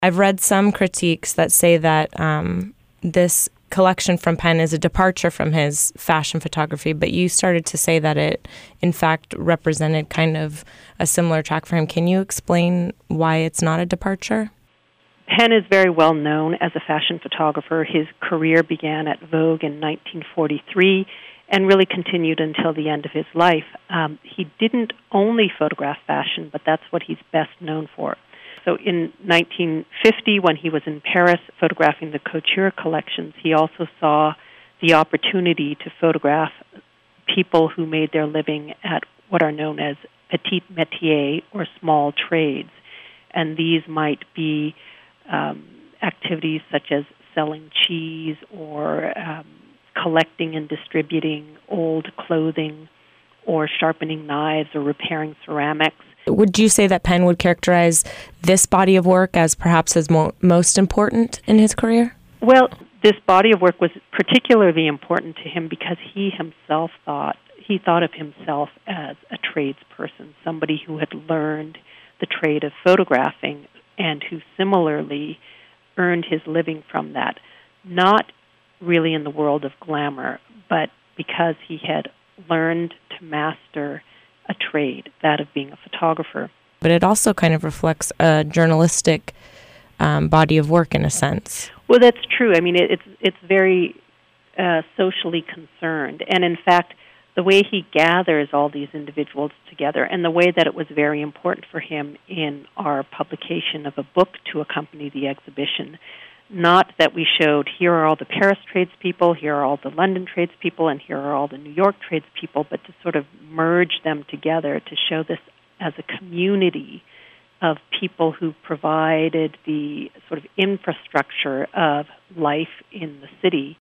I've read some critiques that say that this collection from Penn is a departure from his fashion photography, but you started to say that it, in fact, represented kind of a similar track for him. Can you explain why it's not a departure? Penn is very well known as a fashion photographer. His career began at Vogue in 1943 and really continued until the end of his life. He didn't only photograph fashion, but that's what he's best known for. So in 1950, when he was in Paris photographing the couture collections, he also saw the opportunity to photograph people who made their living at what are known as petit métier, or small trades. And these might be activities such as selling cheese or collecting and distributing old clothing or sharpening knives or repairing ceramics. Would you say that Penn would characterize this body of work as perhaps his most important in his career? Well, this body of work was particularly important to him because he himself thought of himself as a tradesperson, somebody who had learned the trade of photographing and who similarly earned his living from that, not really in the world of glamour, but because he had learned to master a trade, that of being a photographer. But it also kind of reflects a journalistic body of work in a sense. Well, that's true. I mean, it's very socially concerned. And in fact, the way he gathers all these individuals together and the way that it was very important for him in our publication of a book to accompany the exhibition, not that we showed here are all the Paris tradespeople, here are all the London tradespeople, and here are all the New York tradespeople, but to sort of merge them together to show this as a community of people who provided the sort of infrastructure of life in the city.